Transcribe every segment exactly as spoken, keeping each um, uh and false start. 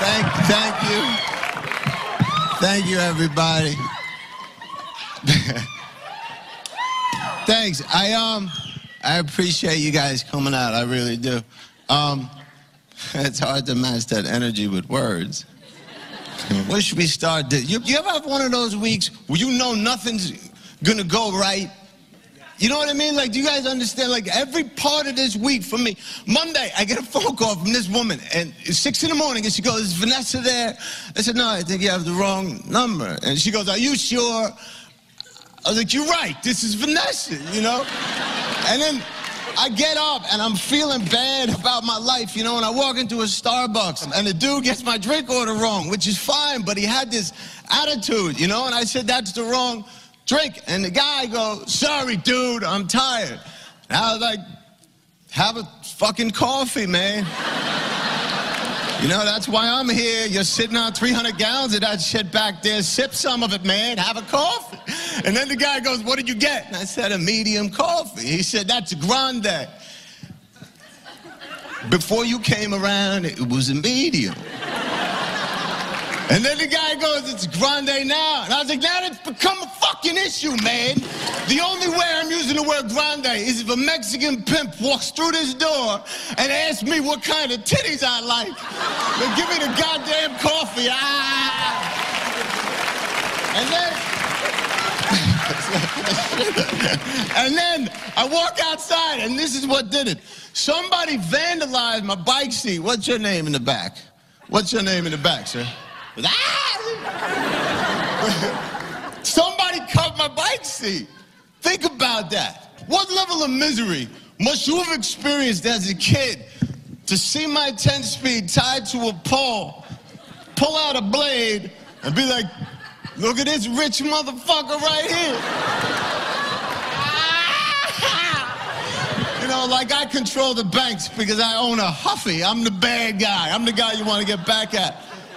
Thank, thank you. Thank you, everybody. Thanks. I um, I appreciate you guys coming out. I really do. Um, it's hard to match that energy with words. Where should we start? You, you ever have one of those weeks where you know nothing's gonna go right? You know what I mean? Like, do you guys understand? Like, every part of this week for me, Monday, I get a phone call from this woman, and it's six in the morning, and she goes, "Is Vanessa there?" I said, "No, I think you have the wrong number." And she goes, "Are you sure?" I was like, "You're right, this is Vanessa," you know? And then I get up, and I'm feeling bad about my life, you know, and I walk into a Starbucks, and the dude gets my drink order wrong, which is fine, but he had this attitude, you know, and I said, "That's the wrong drink." And the guy goes, "Sorry, dude, I'm tired." And I was like, "Have a fucking coffee, man." You know, that's why I'm here. You're sitting on three hundred gallons of that shit back there. Sip some of it, man. Have a coffee. And then the guy goes, "What did you get?" And I said, "A medium coffee." He said, "That's a grande." Before you came around, it was a medium. And then the guy goes, "It's grande now." And I was like, "Now it's become a fucking issue, man. The only way I'm using the word grande is if a Mexican pimp walks through this door and asks me what kind of titties I like. Then give me the goddamn coffee." Ah! And then, and then I walk outside, and this is what did it. Somebody vandalized my bike seat. What's your name in the back? What's your name in the back, sir? Somebody cut my bike seat. Think about that. What level of misery must you have experienced as a kid to see my ten-speed tied to a pole, pull out a blade, and be like, "Look at this rich motherfucker right here." You know, like I control the banks because I own a Huffy. I'm the bad guy. I'm the guy you want to get back at.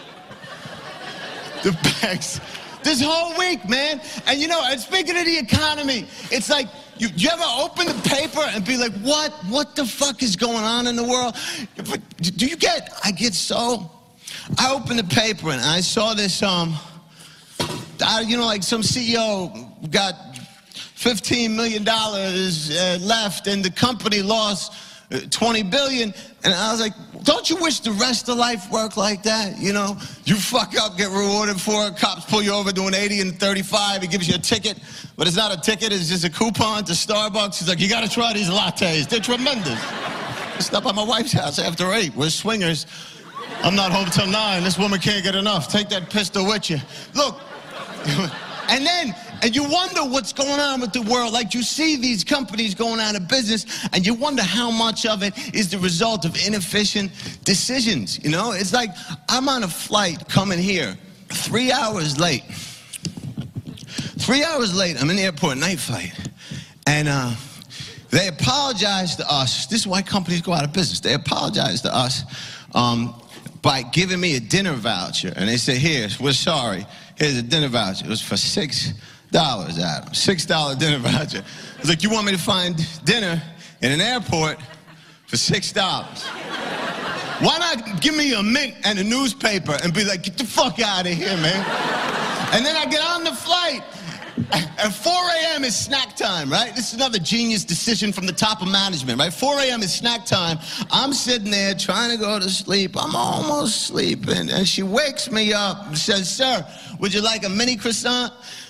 The banks. This whole week, man. And you know, and speaking of the economy, it's like, you, you ever open the paper and be like, what, what the fuck is going on in the world? Do you get, I get so, I opened the paper and I saw this, um, I, you know, like some C E O got fifteen million dollars uh, left and the company lost uh, twenty billion dollars. And I was like, don't you wish the rest of life worked like that? You know, you fuck up, get rewarded for it. Cops pull you over doing eighty and thirty-five. He gives you a ticket, but it's not a ticket. It's just a coupon to Starbucks. He's like, "You got to try these lattes. They're tremendous." I stopped by my wife's house after eight. We're swingers. I'm not home till nine. This woman can't get enough. Take that pistol with you. Look. And then, and you wonder what's going on with the world. Like, you see these companies going out of business, and you wonder how much of it is the result of inefficient decisions, you know? It's like, I'm on a flight coming here, three hours late. Three hours late, I'm in the airport, night flight. And uh, they apologized to us. This is why companies go out of business. They apologized to us um, by giving me a dinner voucher. And they said, "Here, we're sorry. Here's a dinner voucher." It was for six dollars, Adam. six dollar dinner voucher. I was like, "You want me to find dinner in an airport for six dollars? Why not give me a mint and a newspaper and be like, get the fuck out of here, man?" And then I get on the flight. At four a m is snack time, right? This is another genius decision from the top of management, right? four a m is snack time. I'm sitting there trying to go to sleep. I'm almost sleeping. And she wakes me up and says, "Sir, would you like a mini croissant?"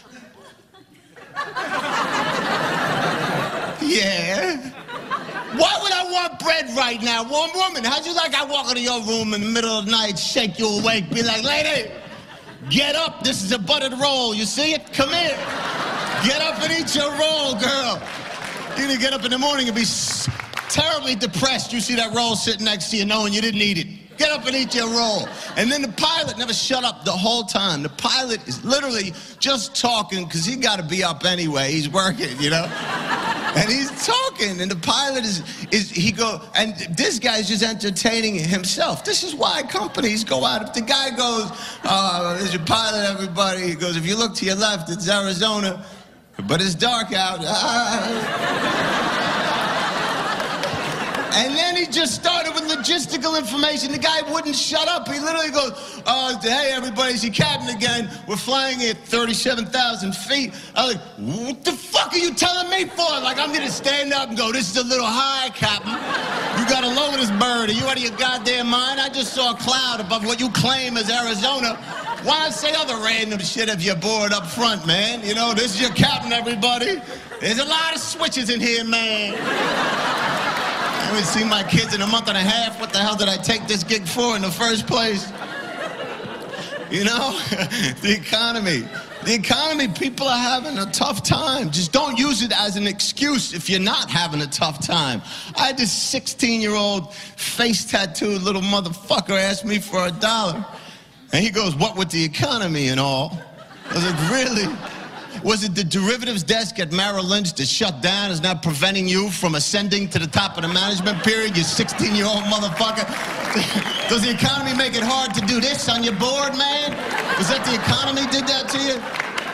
Yeah. Why would I want bread right now? One woman, how'd you like I walk into your room in the middle of the night, shake you awake, be like, "Lady, get up, this is a buttered roll. You see it? Come here. Get up and eat your roll, girl." You're gonna get up in the morning and be terribly depressed. You see that roll sitting next to you knowing you didn't eat it. Get up and eat your roll. And then the pilot never shut up the whole time. The pilot is literally just talking because he got to be up anyway. He's working, you know? And he's talking, and the pilot is, is he go, and this guy's just entertaining himself. This is why companies go out. If the guy goes, "Uh, there's your pilot, everybody," he goes, "If you look to your left, it's Arizona, but it's dark out." Ah. And then he just started with logistical information. The guy wouldn't shut up. He literally goes, uh, hey, everybody, it's your captain again. We're flying at thirty-seven thousand feet. I was like, what the fuck are you telling me for? Like, I'm gonna stand up and go, this is a little high, captain. You gotta lower this bird. Are you out of your goddamn mind? I just saw a cloud above what you claim as Arizona. Why not say other random shit if you're bored up front, man? You know, this is your captain, everybody. There's a lot of switches in here, man. I haven't seen my kids in a month and a half. What the hell did I take this gig for in the first place? You know, the economy. The economy, people are having a tough time. Just don't use it as an excuse if you're not having a tough time. I had this sixteen-year-old face-tattooed little motherfucker ask me for a dollar. And he goes, what with the economy and all? I was like, really? Was it the derivatives desk at Merrill Lynch that shut down is now preventing you from ascending to the top of the management period, you sixteen-year-old motherfucker? Does the economy make it hard to do this on your board, man? Was that the economy did that to you?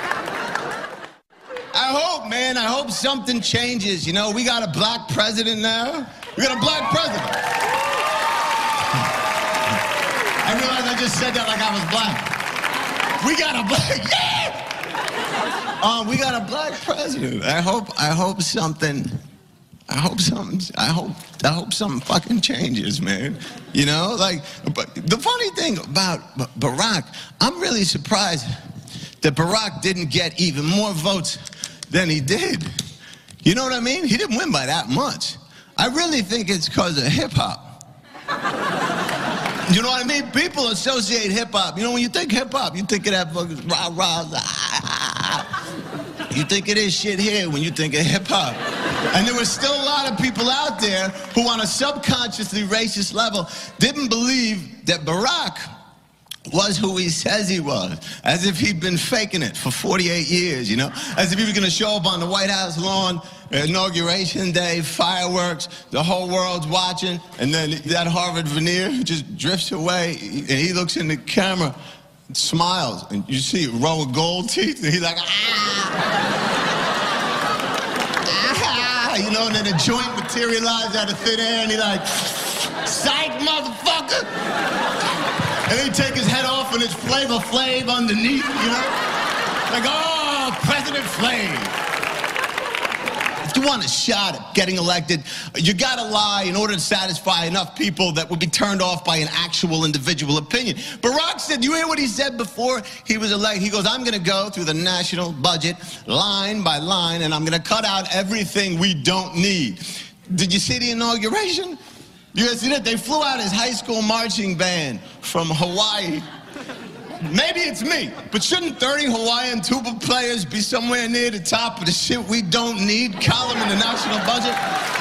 I hope, man, I hope something changes. You know, we got a black president now. We got a black president. I realized I just said that like I was black. We got a black, yeah! Um, we got a black president. I hope, I hope something, I hope something, I hope, I hope something fucking changes, man. You know, like, but the funny thing about Barack, I'm really surprised that Barack didn't get even more votes than he did. You know what I mean? He didn't win by that much. I really think it's because of hip-hop. You know what I mean? People associate hip-hop. You know, when you think hip-hop, you think of that fucking rah, rah, rah. You think of this shit here when you think of hip-hop. And there were still a lot of people out there who, on a subconsciously racist level, didn't believe that Barack was who he says he was, as if he'd been faking it for forty-eight years, you know? As if he was gonna show up on the White House lawn, inauguration day, fireworks, the whole world's watching, and then that Harvard veneer just drifts away, and he looks in the camera, and smiles, and you see a row of gold teeth, and he's like, ah! Ah! You know, and then a joint materialized out of thin air, and he's like, psych, motherfucker! And then he'd take his head off and it's Flavor Flav underneath, you know? Like, oh, President Flav. If you want a shot at getting elected, you gotta lie in order to satisfy enough people that would be turned off by an actual individual opinion. Barack said, you hear what he said before he was elected? He goes, I'm gonna go through the national budget line by line and I'm gonna cut out everything we don't need. Did you see the inauguration? You guys see that? They flew out his high school marching band from Hawaii. Maybe it's me, but shouldn't thirty Hawaiian tuba players be somewhere near the top of the shit we don't need column in the national budget?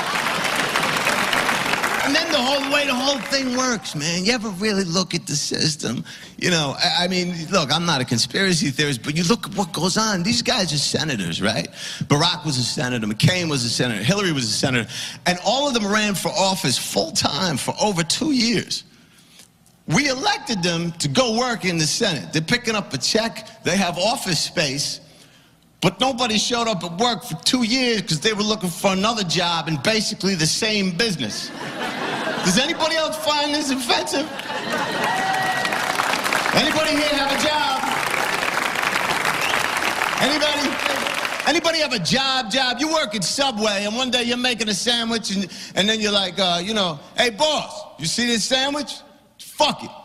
And then the whole way the whole thing works, man. You ever really look at the system? You know, I, I mean, look, I'm not a conspiracy theorist, but you look at what goes on. These guys are senators, right? Barack was a senator, McCain was a senator, Hillary was a senator, and all of them ran for office full-time for over two years. We elected them to go work in the Senate. They're picking up a check, they have office space, but nobody showed up at work for two years because they were looking for another job in basically the same business. Does anybody else find this offensive? Anybody here have a job? Anybody? Anybody have a job, job? You work at Subway and one day you're making a sandwich and, and then you're like, uh, you know, hey boss, you see this sandwich? Fuck it.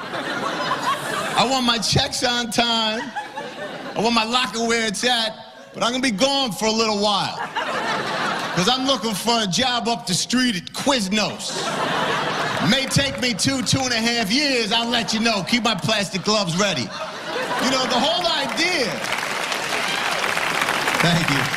I want my checks on time. I want my locker where it's at, but I'm gonna be gone for a little while. Because I'm looking for a job up the street at Quiznos. May take me two, two and a half years, I'll let you know. Keep my plastic gloves ready. You know, the whole idea. Thank you.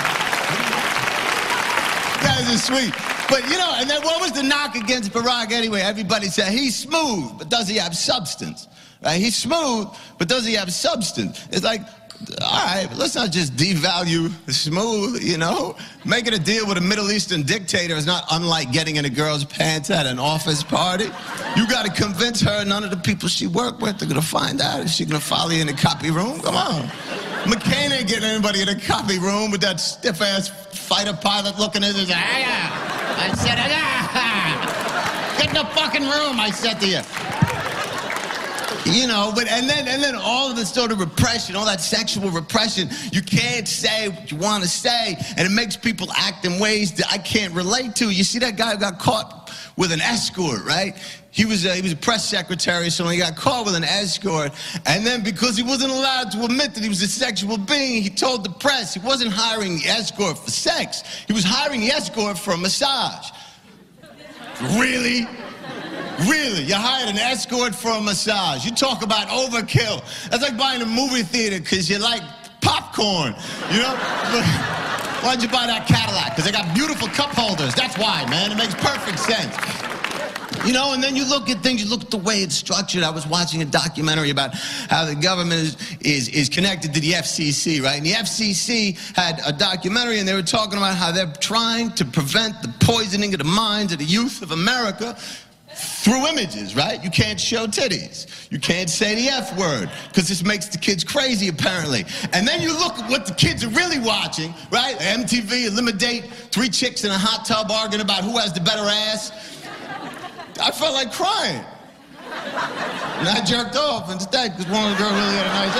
You guys are sweet. But, you know, and then what was the knock against Barack anyway? Everybody said, he's smooth, but does he have substance? Right? He's smooth, but does he have substance? It's like, all right, let's not just devalue smooth, you know? Making a deal with a Middle Eastern dictator is not unlike getting in a girl's pants at an office party. You got to convince her none of the people she worked with are going to find out. Is she going to follow you in the copy room? Come on. McCain ain't getting anybody in a copy room with that stiff-ass fighter pilot looking at his, ah, yeah. I said, ah, get in the fucking room, I said to you. You know, but and then and then all of the sort of repression, all that sexual repression, you can't say what you want to say, and it makes people act in ways that I can't relate to. You see that guy who got caught with an escort, right? He was a, he was a press secretary, so he got caught with an escort, and then because he wasn't allowed to admit that he was a sexual being, he told the press he wasn't hiring the escort for sex. He was hiring the escort for a massage. Really? Really? You hired an escort for a massage. You talk about overkill. That's like buying a movie theater because you like popcorn, you know? Why'd you buy that Cadillac? Because they got beautiful cup holders. That's why, man. It makes perfect sense. You know, and then you look at things, you look at the way it's structured. I was watching a documentary about how the government is, is, is connected to the F C C, right? And the F C C had a documentary, and they were talking about how they're trying to prevent the poisoning of the minds of the youth of America through images, right? You can't show titties. You can't say the F word, because this makes the kids crazy, apparently. And then you look at what the kids are really watching, right? M T V, Eliminate, three chicks in a hot tub arguing about who has the better ass. I felt like crying. And I jerked off instead, because one of the girls really had a nice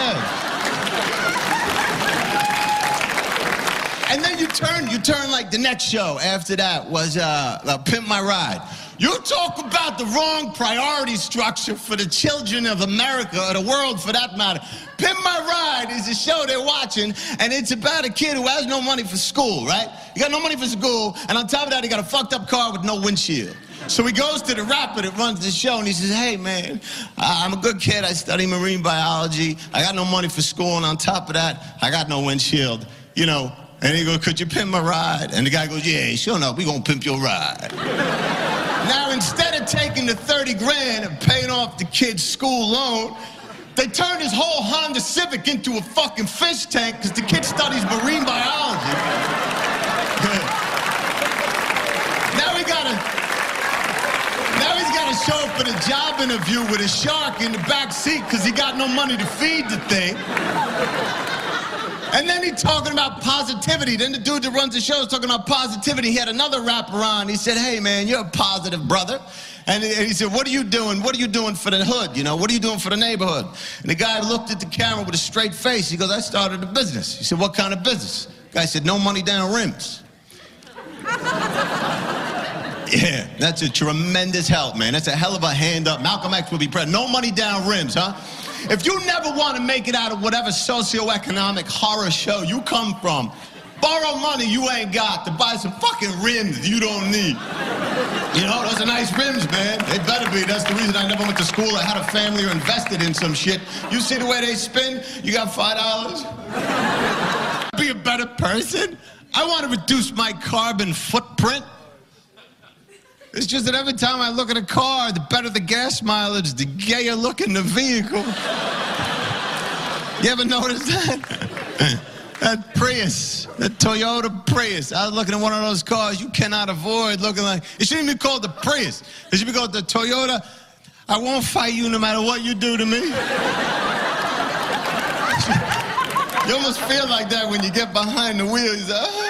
ass. And then you turn, you turn like the next show after that was uh, uh, Pimp My Ride. You talk about the wrong priority structure for the children of America, or the world for that matter. Pimp My Ride is a show they're watching, and it's about a kid who has no money for school, right? He got no money for school, and on top of that, he got a fucked up car with no windshield. So he goes to the rapper that runs the show, and he says, hey, man, I'm a good kid. I study marine biology. I got no money for school, and on top of that, I got no windshield. You know, and he goes, could you pimp my ride? And the guy goes, yeah, sure enough, we gonna pimp your ride. Now, instead of taking the thirty grand and paying off the kid's school loan, they turned his whole Honda Civic into a fucking fish tank because the kid studies marine biology. Now we gotta, now he's gotta show up for the job interview with a shark in the back seat because he got no money to feed the thing. And then he's talking about positivity. Then the dude that runs the show is talking about positivity. He had another rapper on. He said, hey, man, you're a positive brother. And he said, what are you doing? What are you doing for the hood? You know, what are you doing for the neighborhood? And the guy looked at the camera with a straight face. He goes, I started a business. He said, what kind of business? The guy said, no money down rims. Yeah, that's a tremendous help, man. That's a hell of a hand up. Malcolm X would be proud. No money down rims, huh? If you never want to make it out of whatever socioeconomic horror show you come from, borrow money you ain't got to buy some fucking rims you don't need. You know, those are nice rims, man. They better be. That's the reason I never went to school. I had a family or invested in some shit. You see the way they spin? You got five dollars? Be a better person? I want to reduce my carbon footprint. It's just that every time I look at a car, the better the gas mileage, the gayer looking the vehicle. You ever notice that? That Prius, that Toyota Prius. I was looking at one of those cars you cannot avoid looking like. It shouldn't even be called the Prius. It should be called the Toyota. I won't fight you no matter what you do to me. You almost feel like that when you get behind the wheel. You say, oh.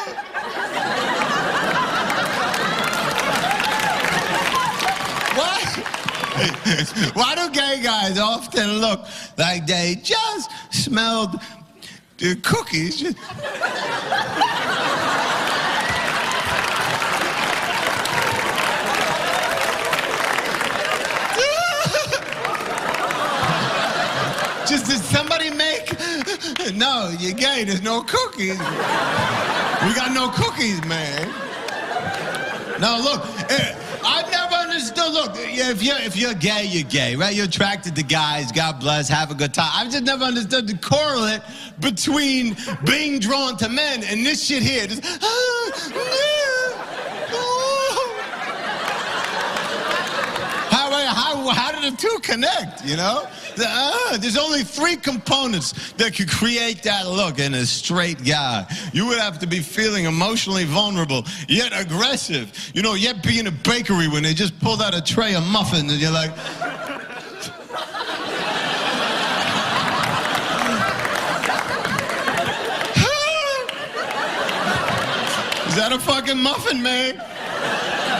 Why do gay guys often look like they just smelled the cookies? Just did somebody make? No, you're gay. There's no cookies. We got no cookies, man. No, look. Eh, I've never understood. Look, if you're if you're gay, you're gay, right? You're attracted to guys. God bless. Have a good time. I've just never understood the correlate between being drawn to men and this shit here. Just, ah, yeah, oh. How how how did the two connect? You know, the, uh, there's only three components that could create that look in a straight guy. You would have to be feeling emotionally vulnerable, yet aggressive. You know, yet be in a bakery when they just pulled out a tray of muffins and you're like, is that a fucking muffin, man?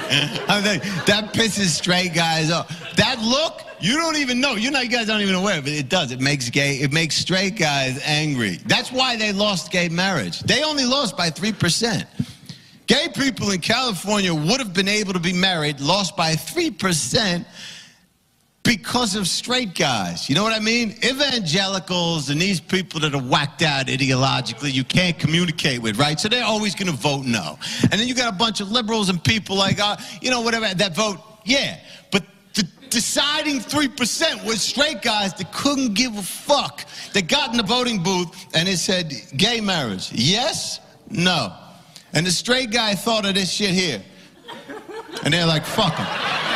I'm like, that pisses straight guys off. That look, you don't even know. You know, you guys aren't even aware, but it does. It makes gay, it makes straight guys angry. That's why they lost gay marriage. They only lost by three percent. Gay people in California would have been able to be married, lost by three percent because of straight guys. You know what I mean? Evangelicals and these people that are whacked out ideologically, you can't communicate with, right? So they're always going to vote no. And then you got a bunch of liberals and people like, uh, you know, whatever, that vote, yeah. But the deciding three percent was straight guys that couldn't give a fuck. They got in the voting booth and it said, gay marriage, yes, no. And the straight guy thought of this shit here. And they're like, fuck him.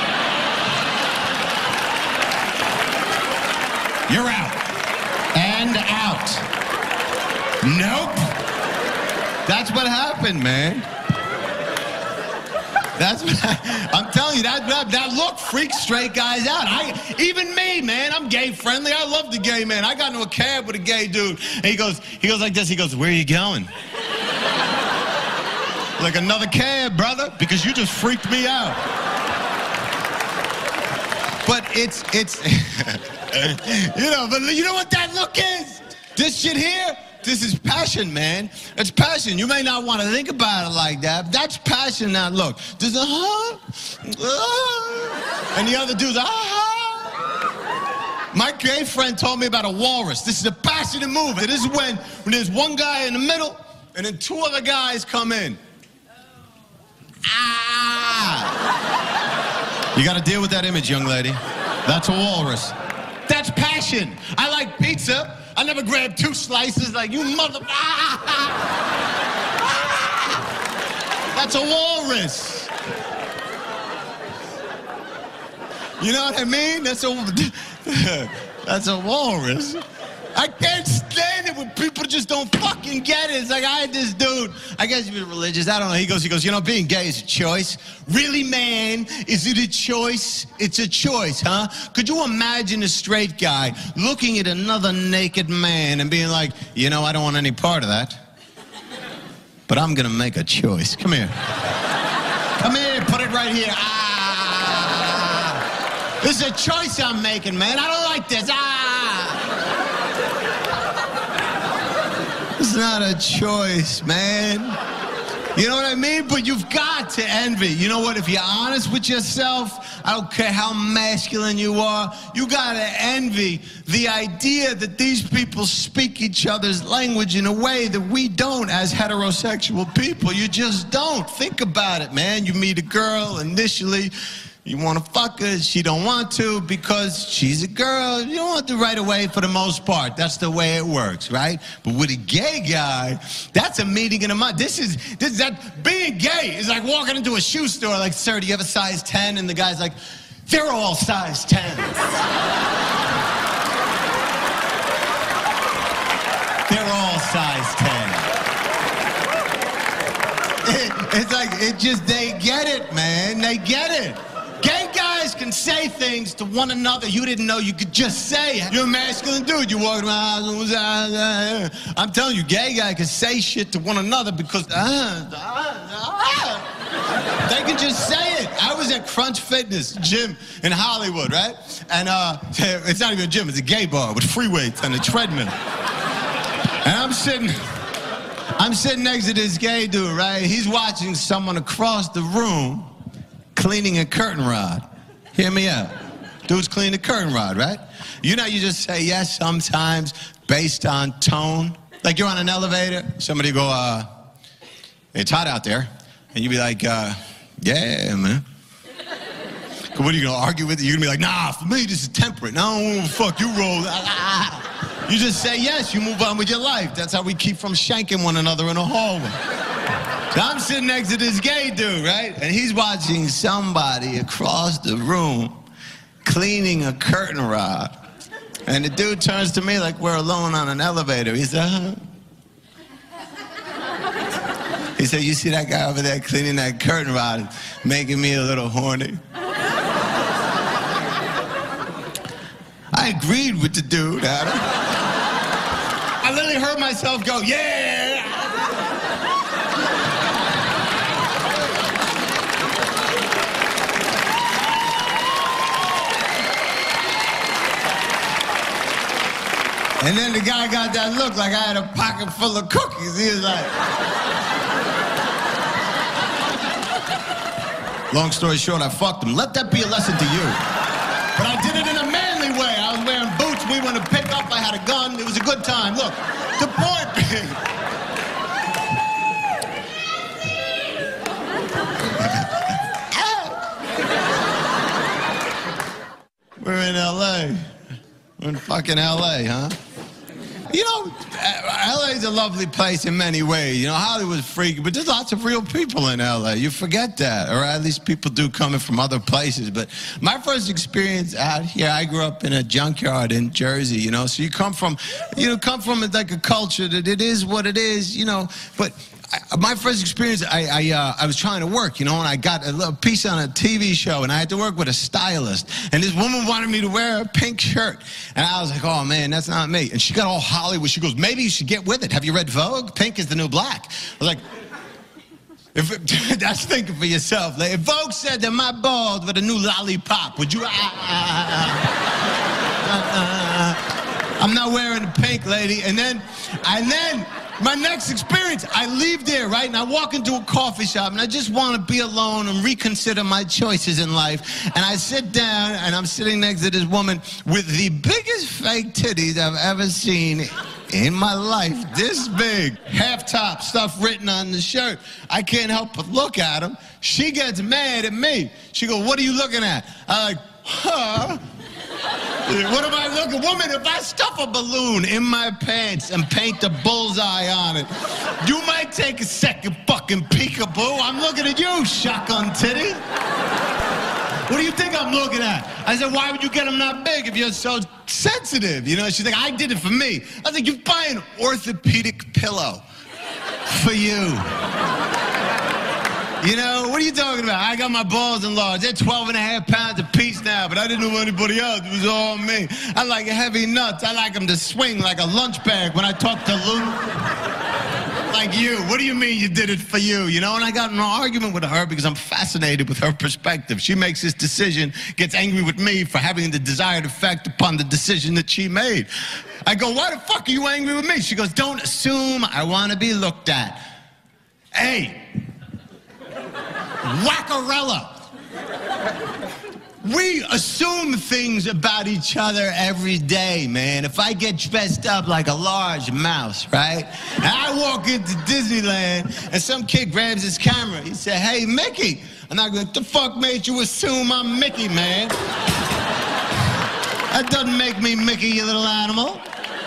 You're out. And out. Nope. That's what happened, man. That's what I, I'm telling you, that, that that look freaks straight guys out. I even me, man, I'm gay friendly. I love the gay man. I got into a cab with a gay dude, and he goes, he goes like this. He goes, where are you going? Like, another cab, brother, because you just freaked me out. But it's it's. You know, but you know what that look is? This shit here, this is passion, man. It's passion. You may not want to think about it like that, but that's passion, that look. There's a huh, uh, and the other dude's ah. My gay friend told me about a walrus. This is a passionate move. This is when, when there's one guy in the middle, and then two other guys come in. Ah! You got to deal with that image, young lady. That's a walrus. That's passion. I like pizza. I never grab two slices like you mother. That's a walrus. You know what I mean? That's a that's a walrus. I can't stand it when people just don't fucking get it. It's like, I had this dude, I guess he was religious, I don't know. He goes, he goes, you know, being gay is a choice. Really, man? Is it a choice? It's a choice, huh? Could you imagine a straight guy looking at another naked man and being like, you know, I don't want any part of that, but I'm gonna make a choice. Come here. Come here, put it right here. Ah! This is a choice I'm making, man. I don't like this. Ah! It's not a choice, man. You know what I mean? But you've got to envy. You know what? If you're honest with yourself, I don't care how masculine you are, you got to envy the idea that these people speak each other's language in a way that we don't as heterosexual people. You just don't. Think about it, man. You meet a girl initially. You want to fuck her, she don't want to because she's a girl. You don't want to right away for the most part. That's the way it works, right? But with a gay guy, that's a meeting in a month. This is, this is that, being gay is like walking into a shoe store like, sir, do you have a size ten? And the guy's like, they're all size tens. They're all size ten. It, it's like, it just, they get it, man. They get it. Gay guys can say things to one another you didn't know you could just say. You're a masculine dude. You're walking around. I'm telling you, gay guy can say shit to one another because uh, uh, uh, they can just say it. I was at Crunch Fitness gym in Hollywood, right? And uh, it's not even a gym. It's a gay bar with free weights and a treadmill. And I'm sitting, I'm sitting next to this gay dude, right? He's watching someone across the room cleaning a curtain rod. Hear me out. Dude's cleaning a curtain rod, right? You know, you just say yes sometimes based on tone. Like you're on an elevator, somebody go, uh, it's hot out there. And you be like, uh, yeah, man. What are you gonna argue with? You're gonna be like, nah, for me, this is temperate. No, fuck, you roll. You just say yes, you move on with your life. That's how we keep from shanking one another in a hallway. So I'm sitting next to this gay dude, right? And he's watching somebody across the room cleaning a curtain rod. And the dude turns to me like we're alone on an elevator. He said, huh? He said, you see that guy over there cleaning that curtain rod, making me a little horny? I agreed with the dude, Adam. I literally heard myself go, yeah! And then the guy got that look like I had a pocket full of cookies. He was like... Long story short, I fucked him. Let that be a lesson to you. But I did it in a manly way. I was wearing boots. We went to pick up. I had a gun. It was a good time. Look, the point being... We're in L A. We're in fucking L A, huh? You know, L A's a lovely place in many ways. You know, Hollywood's freaky, but there's lots of real people in L A. You forget that, or at least people do coming from other places. But my first experience out here, I grew up in a junkyard in Jersey, you know, so you come from, you know, come from like a culture that it is what it is, you know, but I, my first experience, I, I, uh, I was trying to work, you know, and I got a little piece on a T V show, and I had to work with a stylist. And this woman wanted me to wear a pink shirt. And I was like, oh, man, that's not me. And she got all Hollywood. She goes, maybe you should get with it. Have you read Vogue? Pink is the new black. I was like, if it, that's thinking for yourself. Like, if Vogue said that my balls were the new lollipop, would you... Uh, uh, uh, uh, I'm not wearing the pink, lady. And then, and then... my next experience, I leave there, right? And I walk into a coffee shop, and I just want to be alone and reconsider my choices in life. And I sit down, and I'm sitting next to this woman with the biggest fake titties I've ever seen in my life. This big, half-top stuff written on the shirt. I can't help but look at them. She gets mad at me. She goes, what are you looking at? I'm like, huh? What am I looking? Woman, if I stuff a balloon in my pants and paint a bullseye on it, you might take a second fucking peekaboo. I'm looking at you, shotgun titty. What do you think I'm looking at? I said, why would you get them that big if you're so sensitive? You know, she's like, I did it for me. I was like, you buy an orthopedic pillow for you. You know, what are you talking about? I got my balls enlarged. They're twelve and a half pounds a piece now, but I didn't know anybody else. It was all me. I like heavy nuts. I like them to swing like a lunch bag when I talk to Lou. Like you. What do you mean you did it for you? You know, and I got in an argument with her because I'm fascinated with her perspective. She makes this decision, gets angry with me for having the desired effect upon the decision that she made. I go, why the fuck are you angry with me? She goes, don't assume I want to be looked at. Hey. Wackarella. We assume things about each other every day, man. If I get dressed up like a large mouse, right? And I walk into Disneyland and some kid grabs his camera. He said, hey, Mickey. And I go, what the fuck made you assume I'm Mickey, man? That doesn't make me Mickey, you little animal.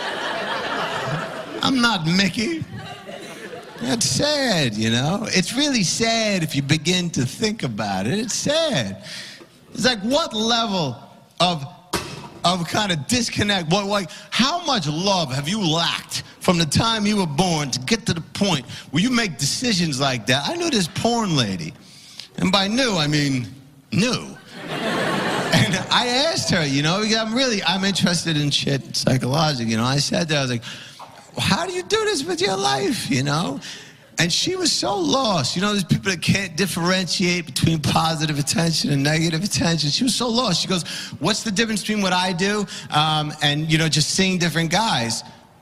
I'm not Mickey. That's sad, you know? It's really sad if you begin to think about it. It's sad. It's like, what level of, of kind of disconnect, what, like, how much love have you lacked from the time you were born to get to the point where you make decisions like that? I knew this porn lady, and by knew, I mean knew. And I asked her, you know, I'm really, I'm interested in shit psychological, you know? I said to her, I was like, how do you do this with your life, you know? And she was so lost. You know, there's people that can't differentiate between positive attention and negative attention. She was so lost. She goes, what's the difference between what I do um, and, you know, just seeing different guys?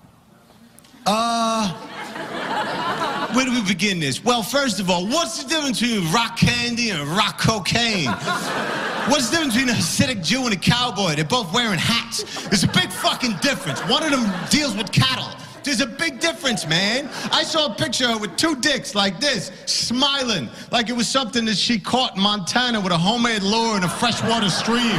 Uh, where do we begin this? Well, first of all, what's the difference between rock candy and rock cocaine? What's the difference between a Hasidic Jew and a cowboy? They're both wearing hats. There's a big fucking difference. One of them deals with cattle. There's a big difference, man. I saw a picture of her with two dicks like this, smiling, like it was something that she caught in Montana with a homemade lure in a freshwater stream.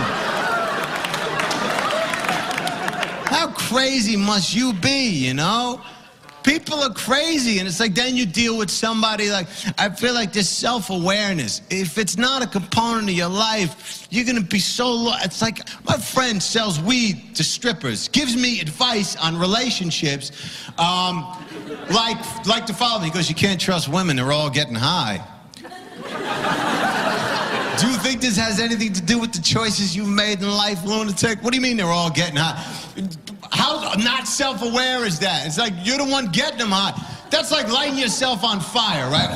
How crazy must you be, you know? People are crazy, and it's like then you deal with somebody like, I feel like this self-awareness, if it's not a component of your life, you're gonna be so low. It's like my friend sells weed to strippers, gives me advice on relationships, um, like, like the following. He goes, you can't trust women, they're all getting high. Do you think this has anything to do with the choices you've made in life, lunatic? What do you mean they're all getting high? How not self-aware is that? It's like you're the one getting them high. That's like lighting yourself on fire, right?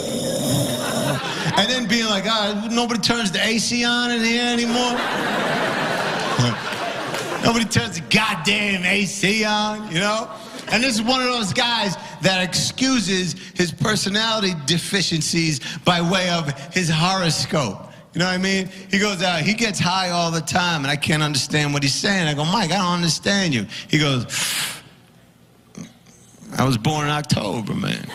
And then being like, ah, nobody turns the A C on in here anymore. Nobody turns the goddamn A C on, you know? And this is one of those guys that excuses his personality deficiencies by way of his horoscope. You know what I mean? He goes out, he gets high all the time, and I can't understand what he's saying. I go, Mike, I don't understand you. He goes, I was born in October, man.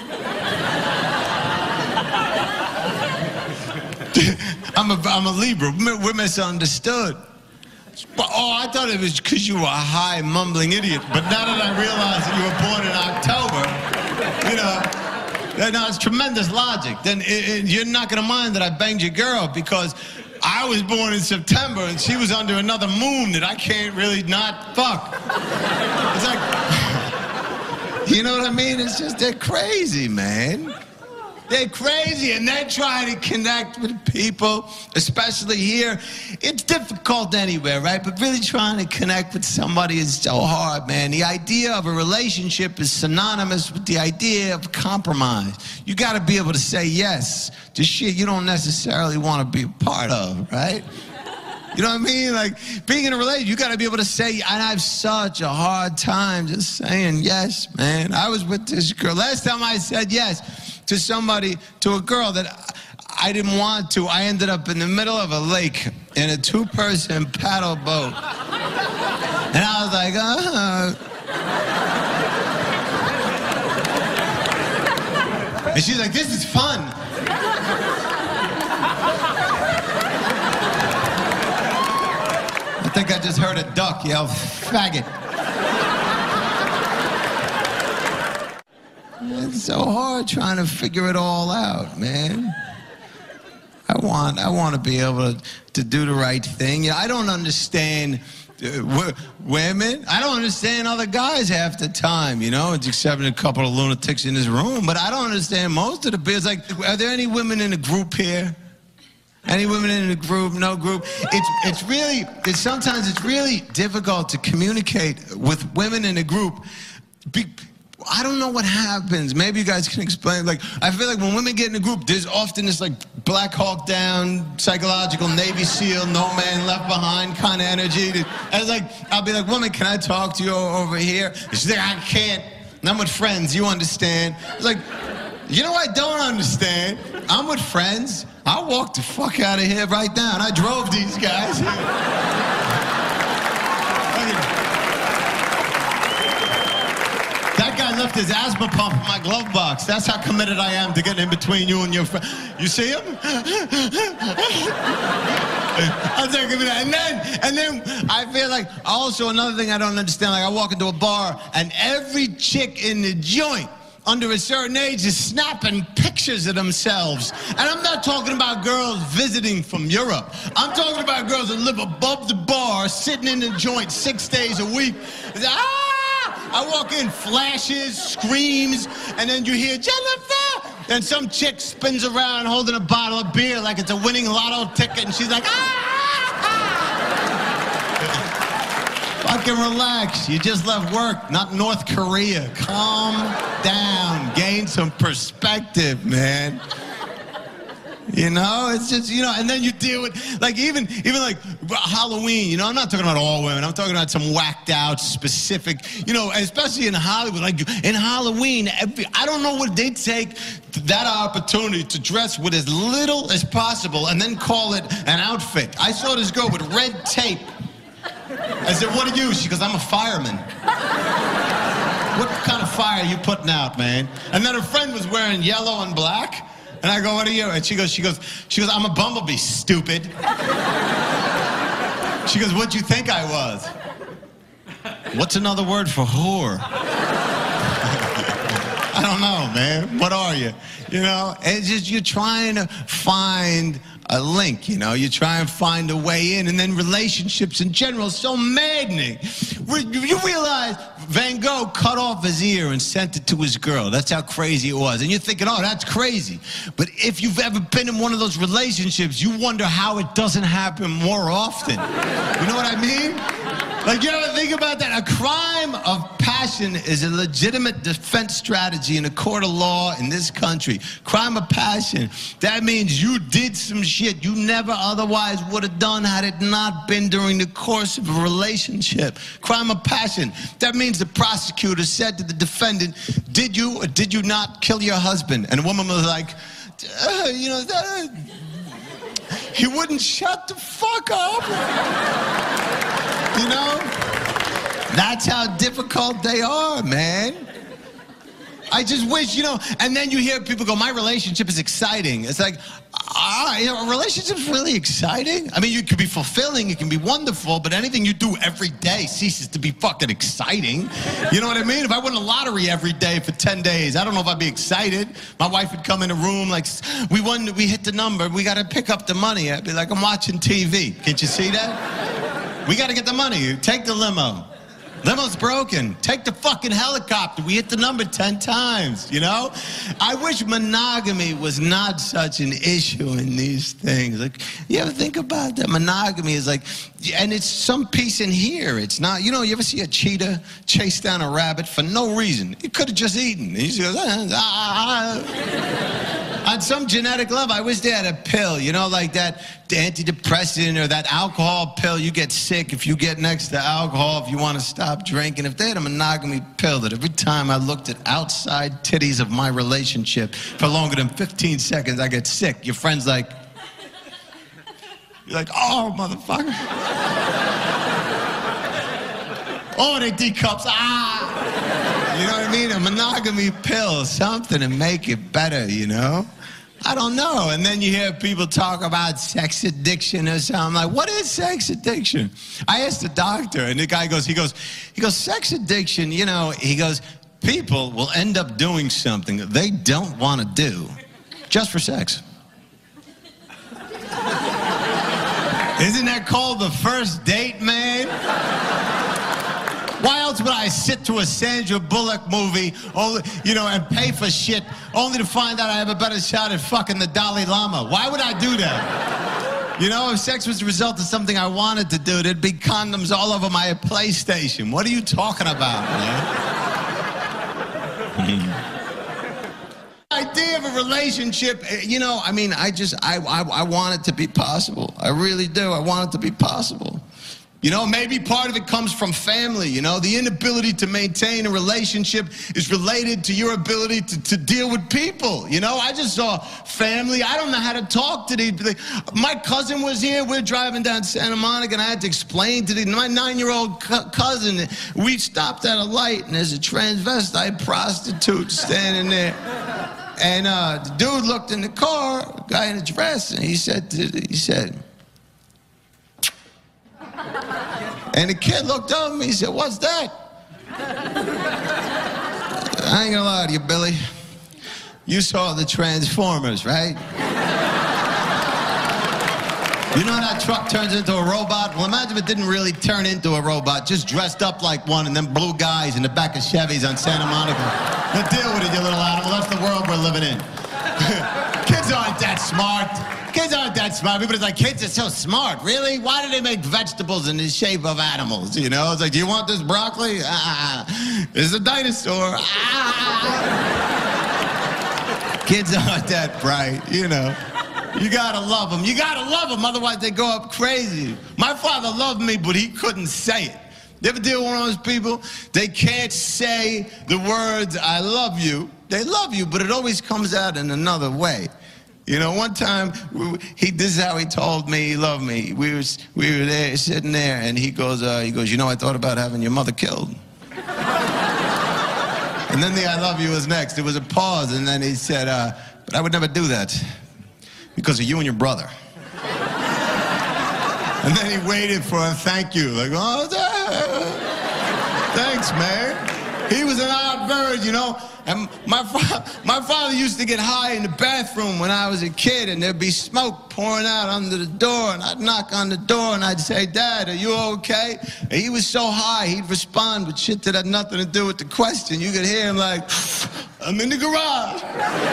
I'm a, I'm a Libra. We're misunderstood. But, oh, I thought it was because you were a high, mumbling idiot. But now that I realize that you were born in October, you know, no, it's tremendous logic. Then it, it, you're not going to mind that I banged your girl because I was born in September and she was under another moon that I can't really not fuck. It's like, you know what I mean? It's just, they're crazy, man. They're crazy, and they're trying to connect with people, especially here. It's difficult anywhere, right? But really trying to connect with somebody is so hard, man. The idea of a relationship is synonymous with the idea of compromise. You got to be able to say yes to shit you don't necessarily want to be a part of, right? You know what I mean? Like, being in a relationship, you got to be able to say, and I have such a hard time just saying yes, man. I was with this girl. Last time I said yes to somebody, to a girl that I didn't want to, I ended up in the middle of a lake in a two-person paddle boat. And I was like, uh-huh. And she's like, this is fun. I think I just heard a duck yell, faggot. It's so hard trying to figure it all out, man. I want, I want to be able to, to do the right thing. You know, I don't understand uh, women. I don't understand other guys half the time, you know, except a couple of lunatics in this room. But I don't understand most of the beers. Like, are there any women in the group here? Any women in the group? No group? It's, it's really, it's, sometimes it's really difficult to communicate with women in a group. Be, I don't know what happens. Maybe you guys can explain. Like, I feel like when women get in a group, there's often this like Black Hawk Down, psychological Navy SEAL, no man left behind kind of energy. And it's like, I'll be like, woman, can I talk to you over here? And she's like, I can't. And I'm with friends, you understand. It's like, you know what I don't understand? I'm with friends. I'll walk the fuck out of here right now. And I drove these guys here. That guy left his asthma pump in my glove box. That's how committed I am to getting in between you and your friend. You see him? I was like, give me that. And then, and then I feel like, also another thing I don't understand, like I walk into a bar and every chick in the joint under a certain age is snapping pictures of themselves. And I'm not talking about girls visiting from Europe. I'm talking about girls that live above the bar, sitting in the joint six days a week. Ah! I walk in, flashes, screams, and then you hear, Jennifer! Then some chick spins around holding a bottle of beer like it's a winning lotto ticket, and she's like, ah! Fucking relax. You just left work, not North Korea. Calm down. Gain some perspective, man. You know, it's just, you know, and then you deal with, like, even, even like Halloween, you know, I'm not talking about all women. I'm talking about some whacked out, specific, you know, especially in Hollywood. Like, in Halloween, every, I don't know what they take that opportunity to dress with as little as possible and then call it an outfit. I saw this girl with red tape. I said, what are you? She goes, I'm a fireman. What kind of fire are you putting out, man? And then her friend was wearing yellow and black. And I go, what are you? And she goes, she goes, she goes, I'm a bumblebee, stupid. She goes, what'd you think I was? What's another word for whore? I don't know, man. What are you? You know, it's just you're trying to find a link, you know, you try and find a way in, and then relationships in general are so maddening. You realize Van Gogh cut off his ear and sent it to his girl. That's how crazy it was. And you're thinking, oh, that's crazy. But if you've ever been in one of those relationships, you wonder how it doesn't happen more often. You know what I mean? Like, you ever think about that? A crime of passion. passion is a legitimate defense strategy in a court of law in this country. Crime of passion, that means you did some shit you never otherwise would have done had it not been during the course of a relationship. Crime of passion, that means the prosecutor said to the defendant, did you or did you not kill your husband? And the woman was like, uh, you know, that, he wouldn't shut the fuck up. You know? That's how difficult they are, man. I just wish, you know, and then you hear people go, my relationship is exciting. It's like, ah, you know, a relationship's really exciting? I mean, you can be fulfilling, it can be wonderful, but anything you do every day ceases to be fucking exciting. You know what I mean? If I won a lottery every day for ten days, I don't know if I'd be excited. My wife would come in a room like, we won, we hit the number, we gotta pick up the money. I'd be like, I'm watching T V. Can't you see that? We gotta get the money. Take the limo. Limo's broken. Take the fucking helicopter. We hit the number ten times, you know? I wish monogamy was not such an issue in these things. Like, you ever think about that? Monogamy is like, and it's some piece in here. It's not, you know, you ever see a cheetah chase down a rabbit for no reason? It could have just eaten. He just goes, ah, ah, ah. On some genetic level, I wish they had a pill, you know, like that antidepressant or that alcohol pill. You get sick if you get next to alcohol, if you want to stop drinking. If they had a monogamy pill that every time I looked at outside titties of my relationship for longer than fifteen seconds, I get sick. Your friend's like, you're like, oh, motherfucker. Oh, they D-cups, ah. You know what I mean? A monogamy pill, something to make it better, you know? I don't know. And then you hear people talk about sex addiction or something. I'm like, what is sex addiction? I asked the doctor, and the guy goes, he goes, he goes, sex addiction, you know, he goes, people will end up doing something that they don't want to do just for sex. Isn't that called the first date, man? Why else would I sit to a Sandra Bullock movie, only, you know, and pay for shit only to find out I have a better shot at fucking the Dalai Lama? Why would I do that? You know, if sex was the result of something I wanted to do, there'd be condoms all over my PlayStation. What are you talking about, man? Idea of a relationship, you know, I mean, I just, I, I, I want it to be possible. I really do. I want it to be possible. You know, maybe part of it comes from family, you know? The inability to maintain a relationship is related to your ability to, to deal with people, you know? I just saw family. I don't know how to talk to these. My cousin was here. We're driving down Santa Monica, and I had to explain to the, my nine-year-old co cousin, we stopped at a light, and there's a transvestite prostitute standing there. And uh, the dude looked in the car, a guy in a dress, and he said, to the, he said, and the kid looked up at me, he said, what's that? I ain't gonna lie to you, Billy. You saw the Transformers, right? You know how that truck turns into a robot? Well, imagine if it didn't really turn into a robot, just dressed up like one, and then blue guys in the back of Chevys on Santa Monica. Now deal with it, you little animal. That's the world we're living in. Kids aren't that smart. Kids aren't that smart. Everybody's like, kids are so smart. Really? Why do they make vegetables in the shape of animals? You know, it's like, do you want this broccoli? Ah, this is a dinosaur. Ah. Kids aren't that bright, you know. You gotta love them. You gotta love them, otherwise they go up crazy. My father loved me, but he couldn't say it. You ever deal with one of those people? They can't say the words, I love you. They love you, but it always comes out in another way. You know, one time, he, this is how he told me he loved me. We was, we were there, sitting there, and he goes, uh, he goes, you know, I thought about having your mother killed. And then the I love you was next. There was a pause, and then he said, uh, but I would never do that because of you and your brother. And then he waited for a thank you, like, oh, thanks, man. He was an odd bird, you know. And my, fa my father used to get high in the bathroom when I was a kid, and there'd be smoke pouring out under the door, and I'd knock on the door, and I'd say, Dad, are you okay? And he was so high, he'd respond with shit that had nothing to do with the question. You could hear him like, I'm in the garage.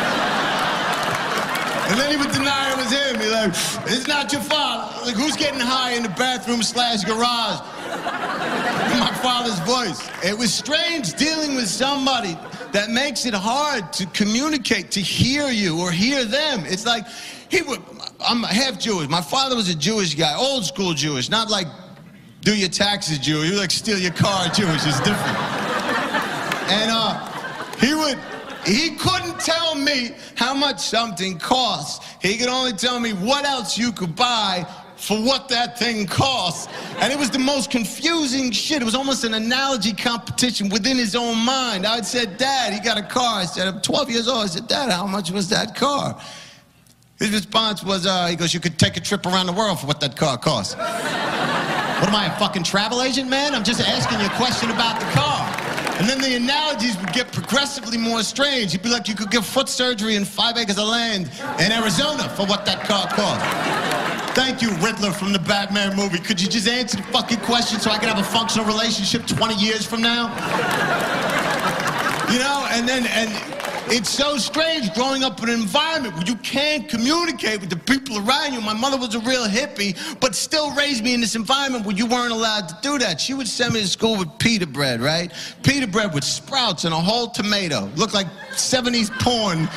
And then he would deny it was him. He'd like, it's not your father. Like, who's getting high in the bathroom slash garage? My father's voice. It was strange dealing with somebody that makes it hard to communicate, to hear you or hear them. It's like, he would, I'm half Jewish. My father was a Jewish guy, old school Jewish, not like do your taxes Jewish. He was like steal your car Jewish. It's different. And uh, he would, he couldn't tell me how much something costs. He could only tell me what else you could buy for what that thing costs. And it was the most confusing shit. It was almost an analogy competition within his own mind. I said, Dad, he got a car. I said, I'm twelve years old. I said, Dad, how much was that car? His response was, uh, he goes, you could take a trip around the world for what that car costs. What am I, a fucking travel agent, man? I'm just asking you a question about the car. And then the analogies would get progressively more strange. He'd be like, you could get foot surgery and five acres of land in Arizona for what that car costs. Thank you, Riddler from the Batman movie. Could you just answer the fucking question so I can have a functional relationship twenty years from now? You know, and then, and it's so strange growing up in an environment where you can't communicate with the people around you. My mother was a real hippie, but still raised me in this environment where you weren't allowed to do that. She would send me to school with pita bread, right? Pita bread with sprouts and a whole tomato. Looked like seventies porn.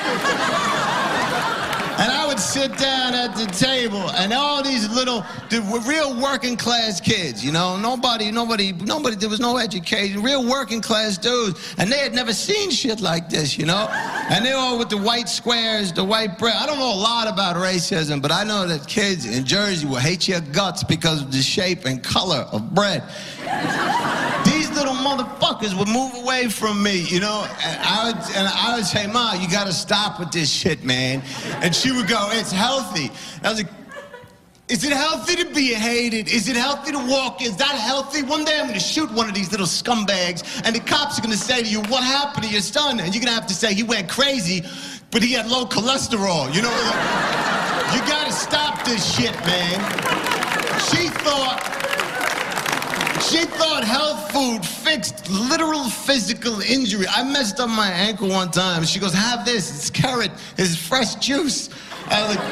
And I would sit down at the table, and all these little, the real working class kids, you know, nobody, nobody, nobody, there was no education, real working class dudes, and they had never seen shit like this, you know? And they were all with the white squares, the white bread. I don't know a lot about racism, but I know that kids in Jersey will hate your guts because of the shape and color of bread. These little motherfuckers would move away from me, you know? And I would, and I would say, Ma, you gotta stop with this shit, man. And she would go, it's healthy. And I was like, is it healthy to be hated? Is it healthy to walk? Is that healthy? One day I'm gonna shoot one of these little scumbags, and the cops are gonna say to you, what happened to your son? And you're gonna have to say, he went crazy, but he had low cholesterol. You know, you gotta stop this shit, man. She thought, She thought health food fixed literal physical injury. I messed up my ankle one time. She goes, have this, it's carrot, it's fresh juice. I was like,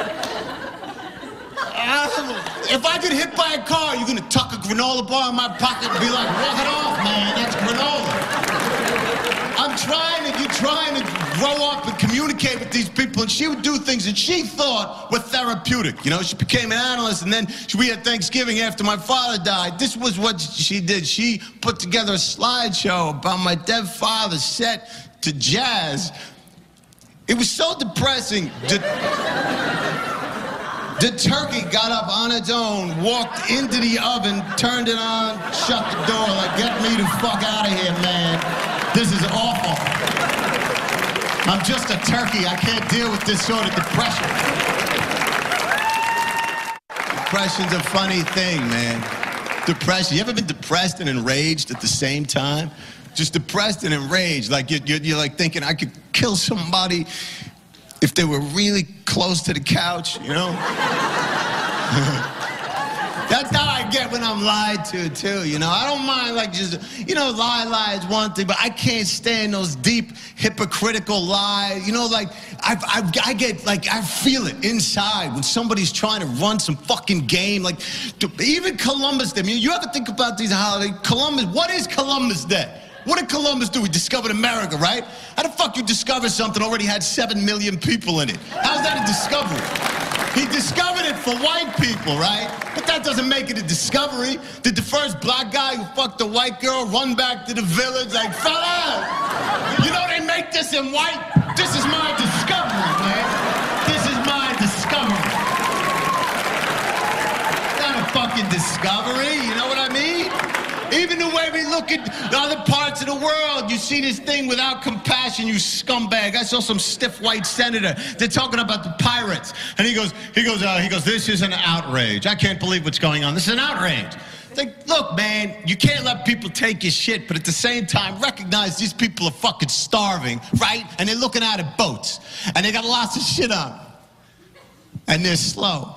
ah, if I get hit by a car, you're gonna tuck a granola bar in my pocket and be like, walk it off, man, that's granola. I'm trying to, you're trying to grow up and communicate with these people, and she would do things that she thought were therapeutic. You know, she became an analyst, and then she, we had Thanksgiving after my father died. This was what she did. She put together a slideshow about my dead father set to jazz. It was so depressing. The, the turkey got up on its own, walked into the oven, turned it on, shut the door, like, get me the fuck out of here, man. This is awful. I'm just a turkey. I can't deal with this sort of depression. Depression's a funny thing, man. Depression. You ever been depressed and enraged at the same time? Just depressed and enraged. Like you're, you're, you're like thinking, I could kill somebody if they were really close to the couch, you know? That's how I get when I'm lied to, too, you know? I don't mind, like, just, you know, lie, lie is one thing, but I can't stand those deep, hypocritical lies. You know, like, I, I, I get, like, I feel it inside when somebody's trying to run some fucking game. Like, even Columbus Day. I mean, you ever think about these holidays? Columbus, what is Columbus Day? What did Columbus do? He discovered America, right? How the fuck you discover something already had seven million people in it? How's that a discovery? He discovered it for white people, right? But that doesn't make it a discovery. Did the first black guy who fucked a white girl run back to the village like, fella, you know they make this in white? This is my discovery, man. This is my discovery. Not a fucking discovery, you know what I mean? Even the way we look at the other parts of the world, you see this thing without compassion, you scumbag. I saw some stiff white senator. They're talking about the pirates. And he goes, he goes, uh, he goes, this is an outrage. I can't believe what's going on. This is an outrage. It's like, look, man, you can't let people take your shit, but at the same time, recognize these people are fucking starving, right? And they're looking out at boats. And they got lots of shit on them. And they're slow.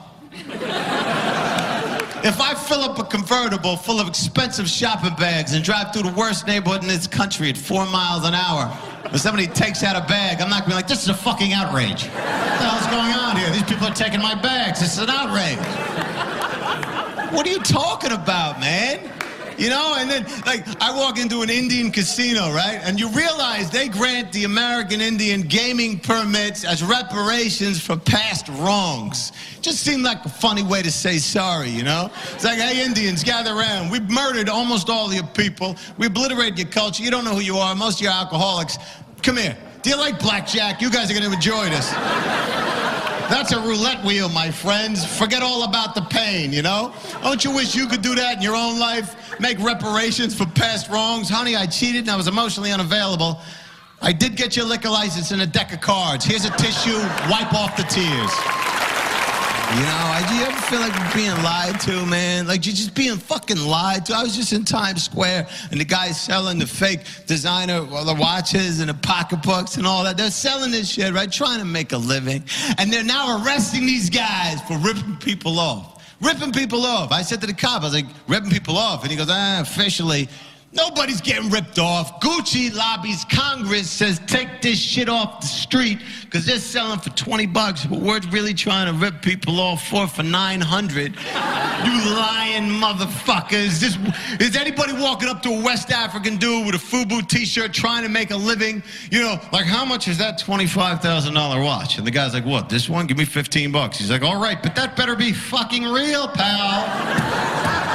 If I fill up a convertible full of expensive shopping bags and drive through the worst neighborhood in this country at four miles an hour, when somebody takes out a bag, I'm not gonna be like, this is a fucking outrage. What the hell's going on here? These people are taking my bags. This is an outrage. what are you talking about, man? You know, and then, like, I walk into an Indian casino, right? And you realize they grant the American Indian gaming permits as reparations for past wrongs. Just seemed like a funny way to say sorry, you know? It's like, hey, Indians, gather around. We've murdered almost all your people. We obliterated your culture. You don't know who you are. Most of you are alcoholics. Come here. Do you like blackjack? You guys are going to enjoy this. That's a roulette wheel, my friends. Forget all about the pain, you know? Don't you wish you could do that in your own life? Make reparations for past wrongs? Honey, I cheated and I was emotionally unavailable. I did get your liquor license and a deck of cards. Here's a tissue. Wipe off the tears. You know, I, do you ever feel like you're being lied to, man? Like you're just being fucking lied to. I was just in Times Square, and the guy's selling the fake designer, well, the watches and the pocketbooks and all that. They're selling this shit, right? Trying to make a living. And they're now arresting these guys for ripping people off. Ripping people off. I said to the cop, I was like, ripping people off. And he goes, ah, officially, nobody's getting ripped off. Gucci lobbies Congress, says take this shit off the street because they're selling for twenty bucks, but we're really trying to rip people off for for nine hundred. You lying motherfuckers. This, is anybody walking up to a West African dude with a FUBU t-shirt trying to make a living? You know, like, how much is that twenty-five thousand dollar watch? And the guy's like, what, this one? Give me fifteen bucks. He's like, all right, but that better be fucking real, pal.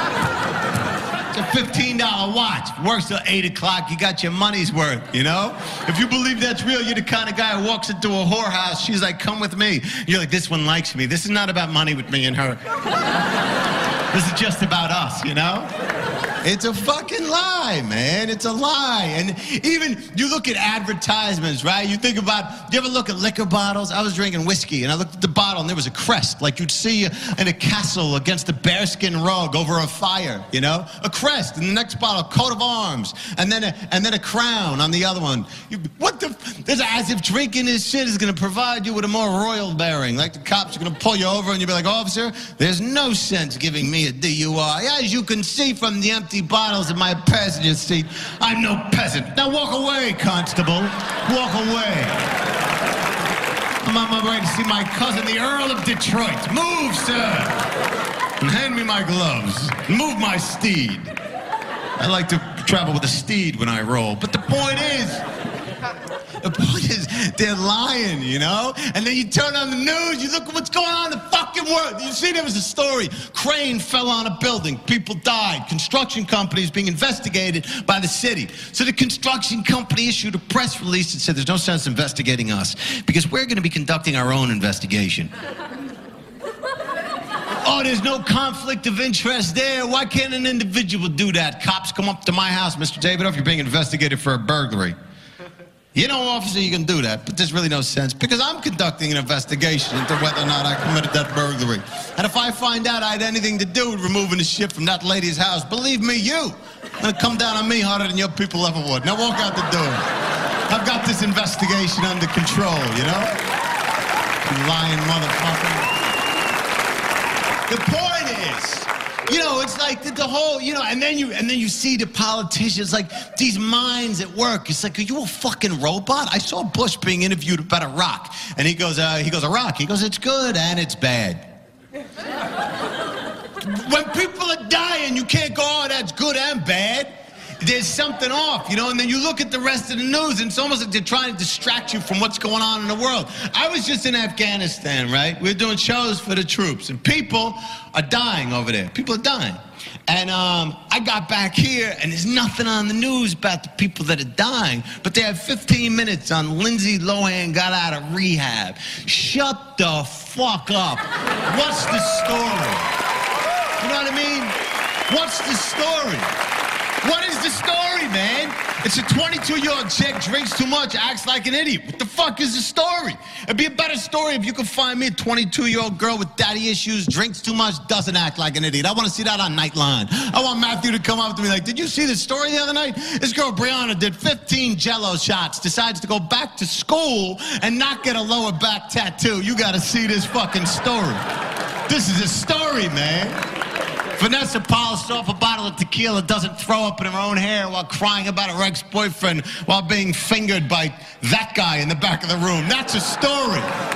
A fifteen dollar watch. Works till eight o'clock. You got your money's worth, you know? If you believe that's real, you're the kind of guy who walks into a whorehouse. She's like, come with me. You're like, this one likes me. This is not about money with me and her. This is just about us, you know? It's a fucking lie, man. It's a lie. And even you look at advertisements, right? You think about, you ever look at liquor bottles? I was drinking whiskey, and I looked at the bottle, and there was a crest, like you'd see in a castle against a bearskin rug over a fire, you know? A crest. And the next bottle, coat of arms. And then a, and then a crown on the other one. You, what the? There's as if drinking this shit is going to provide you with a more royal bearing. Like the cops are going to pull you over, and you'll be like, officer, there's no sense giving me a D U I. As you can see from the empty bottles in my passenger seat, I'm no peasant. Now walk away, constable. Walk away. I'm on my way to see my cousin, the Earl of Detroit. Move, sir. And hand me my gloves. Move my steed. I like to travel with a steed when I roll. But the point is, the point is, they're lying, you know? And then you turn on the news, you look at what's going on in the fucking world. You see, there was a story. Crane fell on a building. People died. Construction companies being investigated by the city. So the construction company issued a press release that said there's no sense investigating us because we're going to be conducting our own investigation. Oh, there's no conflict of interest there. Why can't an individual do that? Cops come up to my house, Mister Davidoff, you're being investigated for a burglary. You know, officer, you can do that, but there's really no sense because I'm conducting an investigation into whether or not I committed that burglary. And if I find out I had anything to do with removing the shit from that lady's house, believe me, you, gonna come down on me harder than your people ever would. Now walk out the door. I've got this investigation under control, you know? You lying motherfucker. The point is, you know, it's like the, the whole, you know, and then you and then you see the politicians, like these minds at work. It's like, are you a fucking robot? I saw Bush being interviewed about Iraq, and he goes, uh, he goes, Iraq. He goes, it's good and it's bad. When people are dying, you can't go, oh, that's good and bad. There's something off, you know, and then you look at the rest of the news, and it's almost like they're trying to distract you from what's going on in the world. I was just in Afghanistan, right? We were doing shows for the troops, and people are dying over there. People are dying. And um, I got back here, and there's nothing on the news about the people that are dying, but they have fifteen minutes on Lindsay Lohan got out of rehab. Shut the fuck up. What's the story? You know what I mean? What's the story? What is the story, man? It's a twenty-two-year-old chick, drinks too much, acts like an idiot. What the fuck is the story? It'd be a better story if you could find me a twenty-two-year-old girl with daddy issues, drinks too much, doesn't act like an idiot. I want to see that on Nightline. I want Matthew to come up to me like, did you see the story the other night? This girl, Brianna, did fifteen Jell-O shots, decides to go back to school and not get a lower back tattoo. You got to see this fucking story. This is a story, man. Vanessa polished off a bottle of tequila, doesn't throw up in her own hair while crying about her ex-boyfriend while being fingered by that guy in the back of the room. That's a story.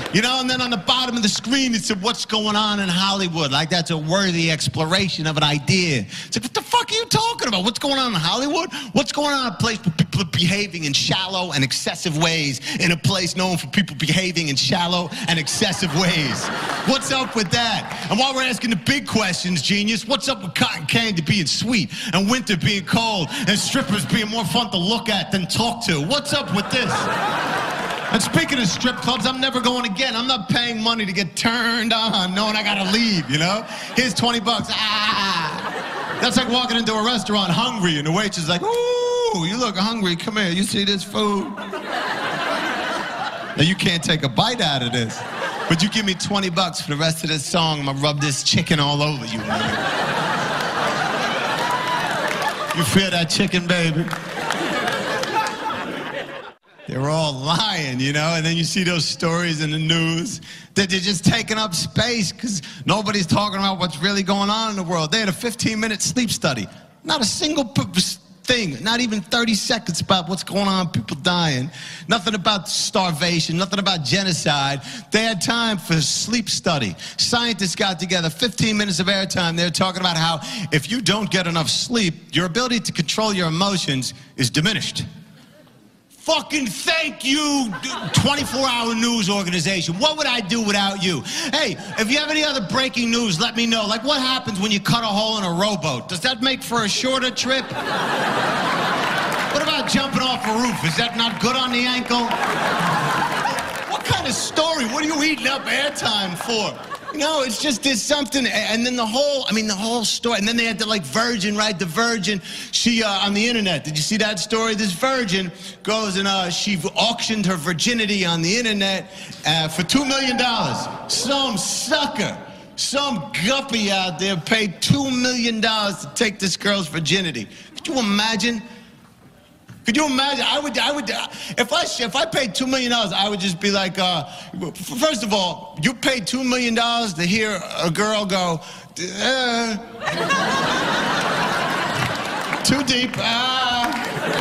You know, and then on the bottom of the screen, it said, what's going on in Hollywood? Like, that's a worthy exploration of an idea. It's like, what the fuck are you talking about? What's going on in Hollywood? What's going on in a place where people are behaving in shallow and excessive ways, in a place known for people behaving in shallow and excessive ways? What's up with that? And while we're asking the big questions, genius, what's up with cotton candy being sweet and winter being cold and strippers being more fun to look at than talk to? What's up with this? And speaking of strip clubs, I'm never going again. I'm not paying money to get turned on knowing I gotta leave, you know? Here's twenty bucks. Ah! That's like walking into a restaurant hungry and the waitress is like, ooh, you look hungry. Come here, you see this food? Now you can't take a bite out of this, but you give me twenty bucks for the rest of this song, I'm gonna rub this chicken all over you, man. You feel that chicken, baby? They're all lying, you know, and then you see those stories in the news that they're just taking up space because nobody's talking about what's really going on in the world. They had a fifteen minute sleep study. Not a single thing, not even thirty seconds about what's going on, people dying. Nothing about starvation, nothing about genocide. They had time for a sleep study. Scientists got together, fifteen minutes of airtime. They're talking about how if you don't get enough sleep, your ability to control your emotions is diminished. Fucking thank you, twenty-four hour news organization. What would I do without you? Hey, if you have any other breaking news, let me know. Like, what happens when you cut a hole in a rowboat? Does that make for a shorter trip? What about jumping off a roof? Is that not good on the ankle? What kind of story? What are you eating up airtime for? You know, it's just, there's something, and then the whole, I mean, the whole story, and then they had the, like, Virgin, right? The Virgin, she, uh, on the internet, did you see that story? This Virgin goes and, uh, she auctioned her virginity on the internet uh, for two million dollars. Some sucker, some guppy out there paid two million dollars to take this girl's virginity. Could you imagine? Could you imagine? I would, I would, if I, if I paid two million dollars, I would just be like, uh, first of all, you paid two million dollars to hear a girl go, uh, too deep, ah,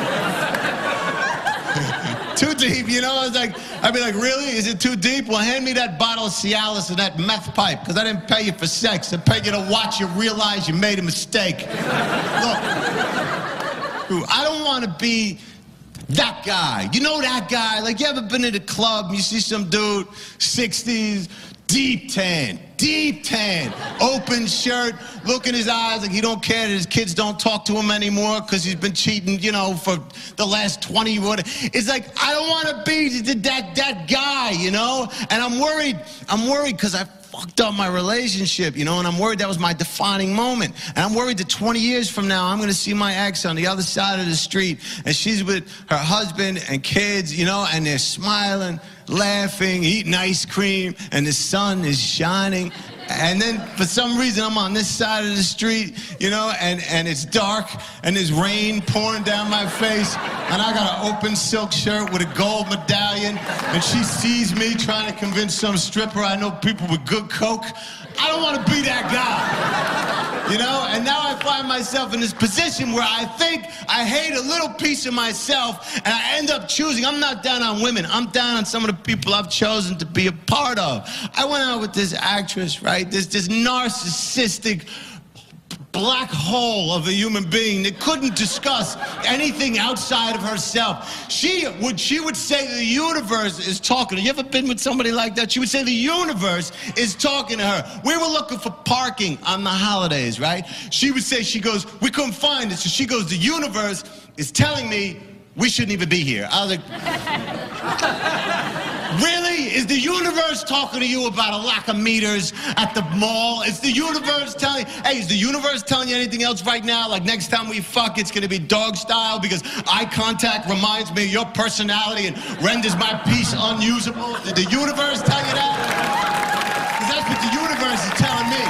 too deep, you know? I was like, I'd be like, really? Is it too deep? Well, hand me that bottle of Cialis and that meth pipe, because I didn't pay you for sex. I paid you to watch you realize you made a mistake. Look. I don't want to be that guy. You know that guy? Like, you ever been at a club and you see some dude, sixties, deep tan, deep tan, open shirt, look in his eyes like he don't care that his kids don't talk to him anymore because he's been cheating, you know, for the last twenty, whatever. It's like, I don't want to be that, that guy, you know? And I'm worried, I'm worried because I fucked up my relationship, you know, and I'm worried that was my defining moment. And I'm worried that twenty years from now, I'm going to see my ex on the other side of the street, and she's with her husband and kids, you know, and they're smiling, laughing, eating ice cream, and the sun is shining. And then, for some reason, I'm on this side of the street, you know, and, and it's dark, and there's rain pouring down my face, and I got an open silk shirt with a gold medallion, and she sees me trying to convince some stripper I know people with good coke. I don't want to be that guy, you know? And now I find myself in this position where I think I hate a little piece of myself, and I end up choosing. I'm not down on women. I'm down on some of the people I've chosen to be a part of. I went out with this actress, right? This, this narcissistic black hole of a human being that couldn't discuss anything outside of herself. She would, she would say the universe is talking to her. You ever been with somebody like that? She would say the universe is talking to her. We were looking for parking on the holidays, right? She would say, she goes, we couldn't find it. So she goes, the universe is telling me we shouldn't even be here. I was like, really? Is the universe talking to you about a lack of meters at the mall? Is the universe telling, hey, is the universe telling you anything else right now? Like, next time we fuck, it's gonna be dog style because eye contact reminds me of your personality and renders my piece unusable? Did the universe tell you that? Because that's what the universe is telling me.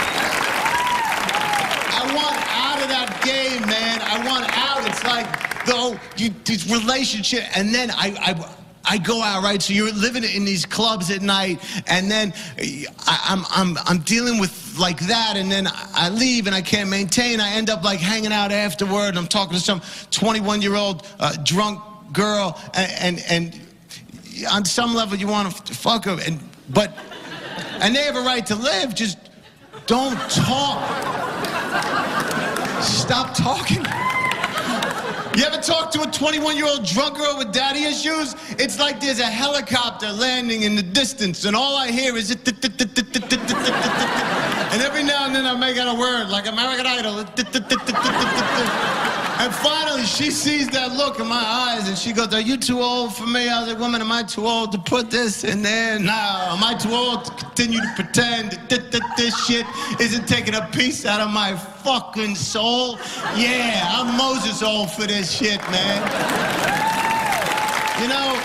I want out of that game, man. I want out. It's like, though, you, this relationship, and then I, I I go out, right? So you're living in these clubs at night, and then I, I'm, I'm, I'm dealing with like that, and then I leave and I can't maintain. I end up like hanging out afterward, and I'm talking to some twenty-one year old uh, drunk girl, and, and, and on some level, you want to fuck her, and, but, and they have a right to live, just don't talk. Stop talking. You ever talk to a twenty-one-year-old drunk girl with daddy issues? It's like there's a helicopter landing in the distance, and all I hear is... And every now and then I make out a word, like American Idol. And finally, she sees that look in my eyes, and she goes, are you too old for me? I was like, woman, am I too old to put this in there? No. Am I too old to continue to pretend that this shit isn't taking a piece out of my fucking soul? Yeah, I'm Moses old for this shit, man. You know?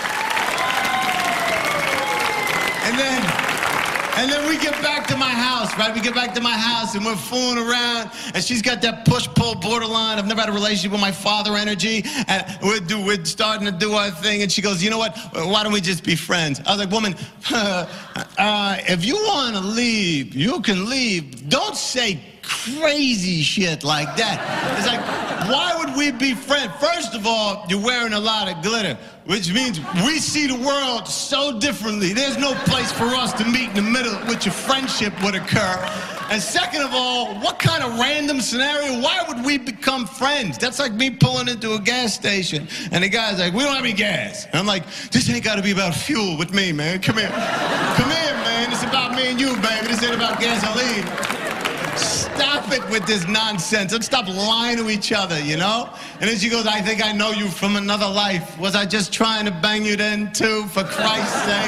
And then... And then we get back to my house, right? We get back to my house and we're fooling around, and she's got that push-pull borderline. I've never had a relationship with my father energy, and we're, do, we're starting to do our thing, and she goes, you know what? Why don't we just be friends? I was like, woman, uh, uh, if you want to leave, you can leave. Don't say crazy shit like that. It's like, why would we be friends? First of all, you're wearing a lot of glitter, which means we see the world so differently. There's no place for us to meet in the middle at which a friendship would occur. And second of all, what kind of random scenario? Why would we become friends? That's like me pulling into a gas station, and the guy's like, we don't have any gas. And I'm like, this ain't got to be about fuel with me, man. Come here. Come here, man. It's about me and you, baby. This ain't about gasoline. Stop it with this nonsense. Let's stop lying to each other, you know? And then she goes, I think I know you from another life. Was I just trying to bang you then, too, for Christ's sake?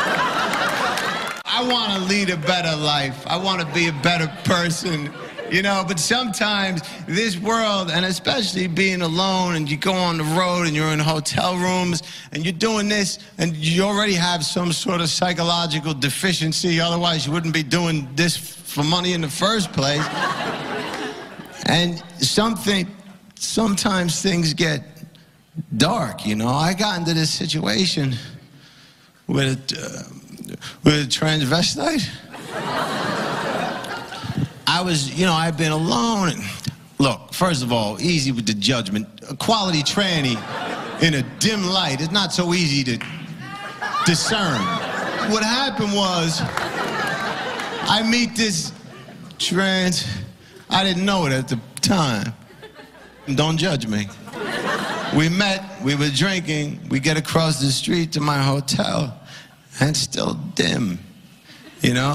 I want to lead a better life. I want to be a better person, you know? But sometimes this world, and especially being alone, and you go on the road, and you're in hotel rooms, and you're doing this, and you already have some sort of psychological deficiency. Otherwise, you wouldn't be doing this for money in the first place. And something, sometimes things get dark, you know? I got into this situation with a, uh, with a transvestite. I was, you know, I've been alone. And look, first of all, easy with the judgment. A quality tranny in a dim light is not so easy to discern. What happened was, I meet this trans, I didn't know it at the time. Don't judge me. We met, we were drinking, we get across the street to my hotel, and it's still dim, you know?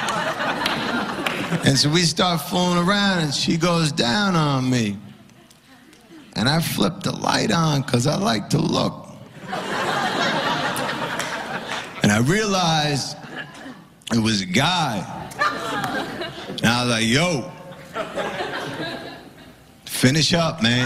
And so we start fooling around, and she goes down on me. And I flip the light on, because I like to look. And I realized it was a guy. And I was like, yo, finish up, man.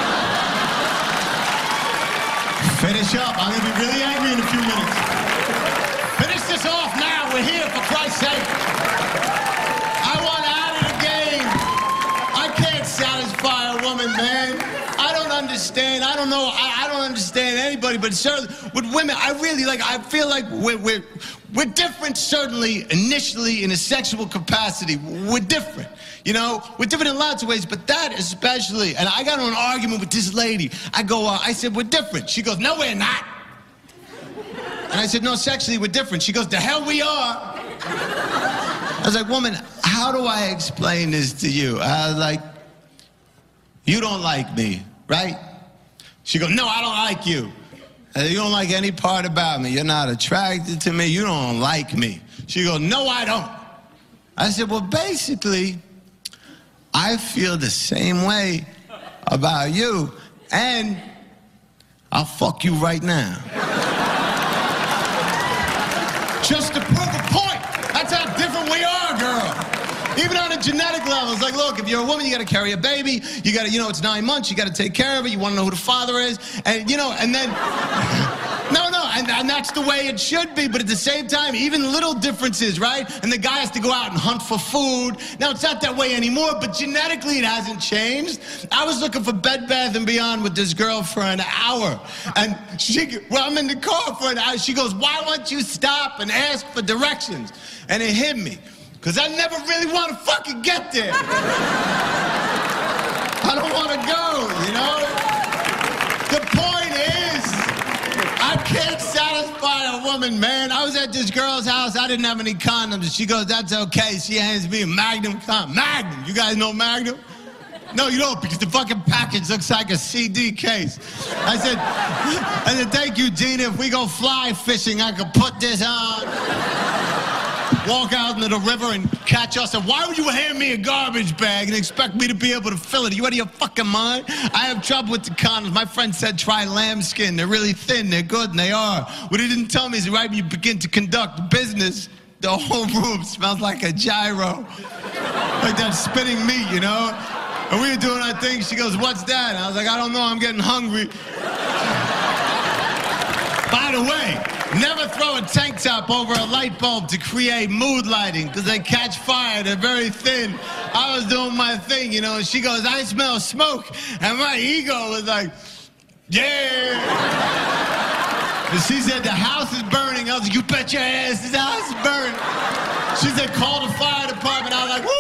Finish up. I'm going to be really angry in a few minutes. Finish this off now. We're here, for Christ's sake. I want out of the game. I can't satisfy a woman, man. I don't understand. I don't know. I, I don't understand anybody, but certainly with women, I really, like, I feel like we're, we're, we're different, certainly, initially, in a sexual capacity. We're different. You know, we're different in lots of ways, but that especially. And I got in an argument with this lady. I go, uh, I said, we're different. She goes, no, we're not. And I said, no, sexually, we're different. She goes, the hell we are. I was like, woman, how do I explain this to you? I was like, you don't like me, right? She goes, no, I don't like you. I said, you don't like any part about me. You're not attracted to me. You don't like me. She goes, no, I don't. I said, well, basically, I feel the same way about you, and I'll fuck you right now. Just to prove a point. That's how different we are, girl. Even on a genetic level, it's like, look, if you're a woman, you gotta carry a baby, you gotta, you know, it's nine months, you gotta take care of it, you wanna know who the father is, and, you know, and then, no, no, and, and that's the way it should be, but at the same time, even little differences, right? And the guy has to go out and hunt for food. Now, it's not that way anymore, but genetically, it hasn't changed. I was looking for Bed Bath and Beyond with this girl for an hour, and she, well, I'm in the car for an hour, she goes, why won't you stop and ask for directions? And it hit me. Because I never really want to fucking get there. I don't want to go, you know? The point is, I can't satisfy woman, man. I was at this girl's house. I didn't have any condoms. She goes, that's okay. She hands me a Magnum condom. Magnum. You guys know Magnum? No, you don't, because the fucking package looks like a C D case. I said, I said, thank you, Gina. If we go fly fishing, I could put this on, walk out into the river and catch us. And why would you hand me a garbage bag and expect me to be able to fill it? Are you out of your fucking mind? I have trouble with the condoms. My friend said try lambskin. They're really thin. They're good, and they are. What he didn't tell me is right when you begin to conduct business, the whole room smells like a gyro. Like that spinning meat, you know? And we were doing our thing. She goes, what's that? And I was like, I don't know. I'm getting hungry. By the way, never throw a tank top over a light bulb to create mood lighting, because they catch fire. They're very thin. I was doing my thing, you know, and she goes, I smell smoke. And my ego was like, yeah. And she said, the house is burning. I was like, you bet your ass this house is burning. She said, call the fire department. I was like, woo!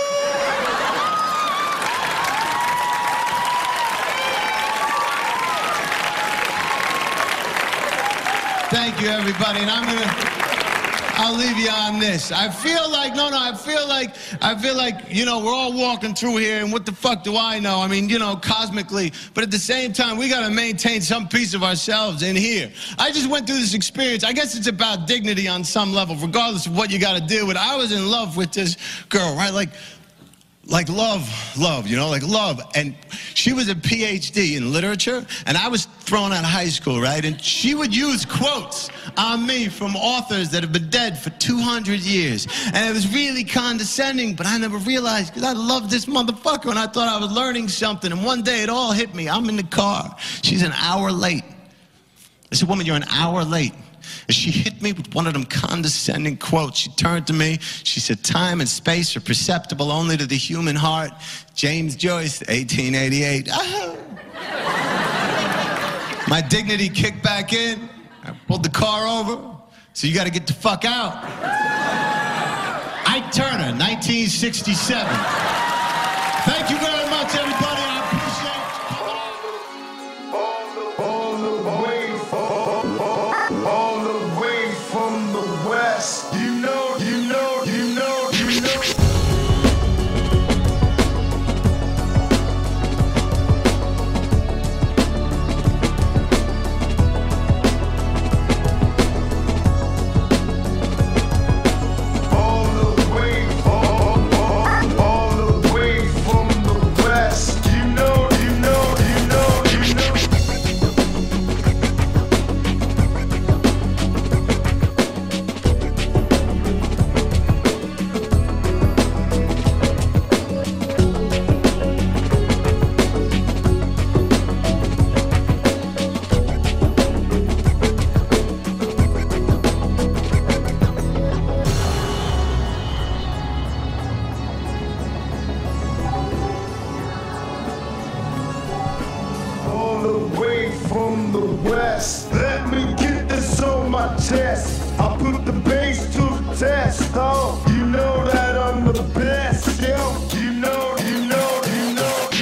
Thank you, everybody, and I'm gonna, I'll leave you on this. I feel like, no, no, I feel like, I feel like, you know, we're all walking through here, and what the fuck do I know? I mean, you know, cosmically, but at the same time, we gotta maintain some piece of ourselves in here. I just went through this experience. I guess it's about dignity on some level, regardless of what you gotta deal with. I was in love with this girl, right? Like, Like love, love, you know, like love. And she was a P H D in literature, and I was thrown out of high school, right? And she would use quotes on me from authors that have been dead for two hundred years. And it was really condescending, but I never realized, because I loved this motherfucker, and I thought I was learning something. And one day it all hit me. I'm in the car. She's an hour late. I said, woman, you're an hour late. And she hit me with one of them condescending quotes. She turned to me. She said, time and space are perceptible only to the human heart. James Joyce, eighteen eighty-eight. Ah. My dignity kicked back in. I pulled the car over. So you got to get the fuck out. Ike Turner, nineteen sixty-seven. Thank you very much, everybody. From the west, let me get this on my chest. I put the bass to the test. Oh, you know that I'm the best. Yo, you know, you know, you know, you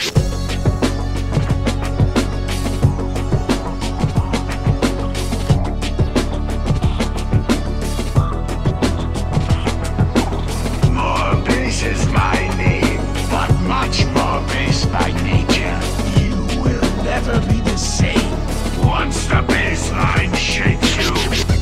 know. More bass is my name, but much more bass by nature. You will never be the same once the bass line shakes you.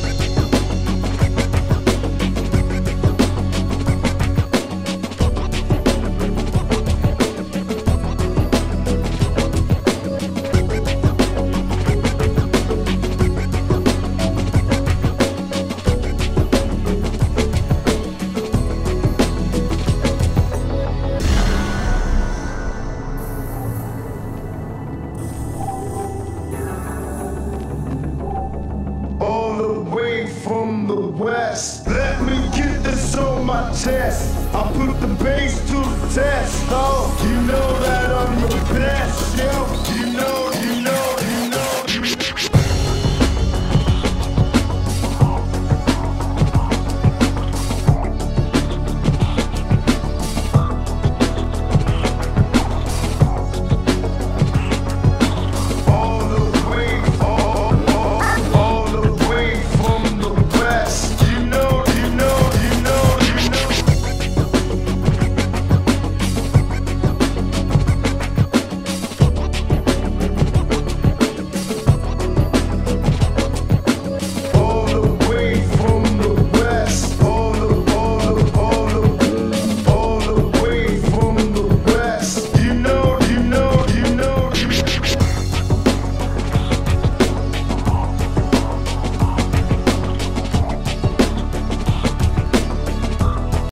From the west, let me get this on my chest. I put the bass to the test. Oh, you know that